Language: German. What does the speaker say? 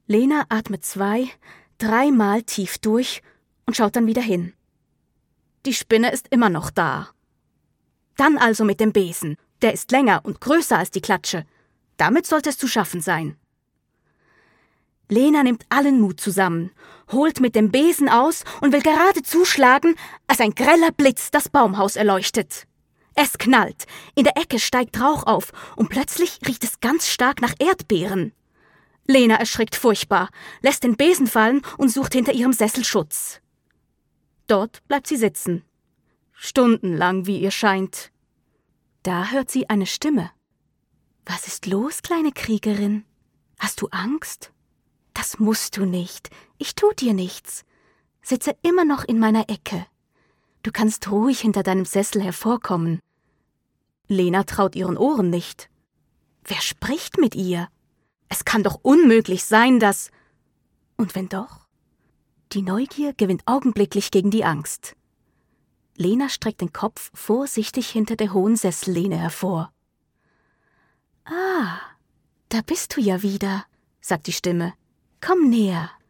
Lena atmet 2-, 3-mal tief durch und schaut dann wieder hin. Die Spinne ist immer noch da. Dann also mit dem Besen. Der ist länger und größer als die Klatsche. Damit sollte es zu schaffen sein. Lena nimmt allen Mut zusammen, holt mit dem Besen aus und will gerade zuschlagen, als ein greller Blitz das Baumhaus erleuchtet. Es knallt, in der Ecke steigt Rauch auf und plötzlich riecht es ganz stark nach Erdbeeren. Lena erschrickt furchtbar, lässt den Besen fallen und sucht hinter ihrem Sessel Schutz. Dort bleibt sie sitzen. Stundenlang, wie ihr scheint. Da hört sie eine Stimme. »Was ist los, kleine Kriegerin? Hast du Angst?« »Das musst du nicht. Ich tu dir nichts. Sitze immer noch in meiner Ecke. Du kannst ruhig hinter deinem Sessel hervorkommen.« Lena traut ihren Ohren nicht. Wer spricht mit ihr? Es kann doch unmöglich sein, dass... Und wenn doch? Die Neugier gewinnt augenblicklich gegen die Angst. Lena streckt den Kopf vorsichtig hinter der hohen Sessellehne hervor. »Ah, da bist du ja wieder«, sagt die Stimme. »Komm näher.«